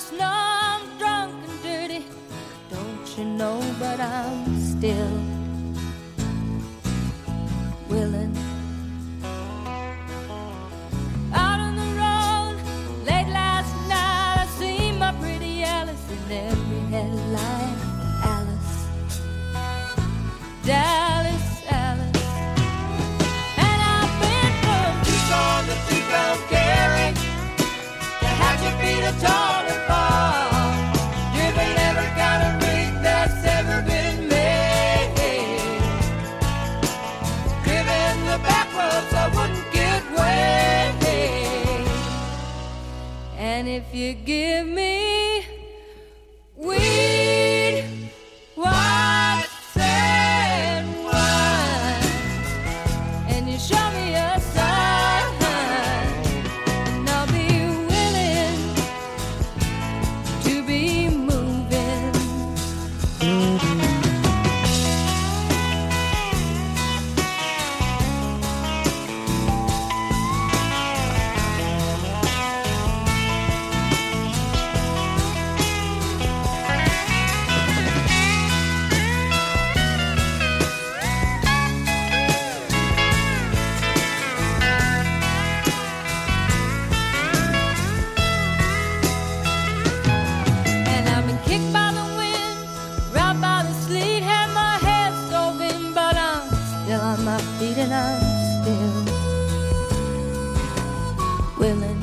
just know I'm drunk and dirty. Don't you know, but I'm still willing. Out on the road, late last night, I seen my pretty Alice in every headline. Alice, Dallas, Alice. And I've been from Tucson to Tucumcari, to Hatchetfield, tall and far, driven every kind of rig that's ever been made, driven the back roads I wouldn't get away. And if you give me weed, whites and wine, and you show me a sign, and I'll be willing to be moving. And I've been kicked by the wind, robbed by the sleet, had my head stove in, but I'm still on my feet and I'm still willing.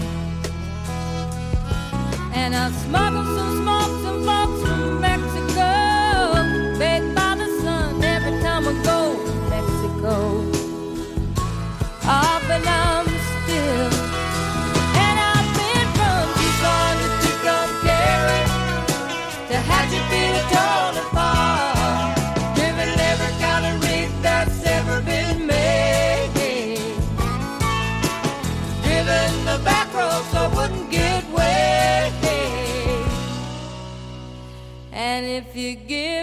And I've smuggled some smokes and folks from Mexico, baked by the sun every time I go to Mexico. Ah, but I'm still. And I've been from Tucson to Tucumcari, to Hatchetfield, tall and far, driven every kind of rig that's ever been made, driven the back roads so I wouldn't get wet. And if you give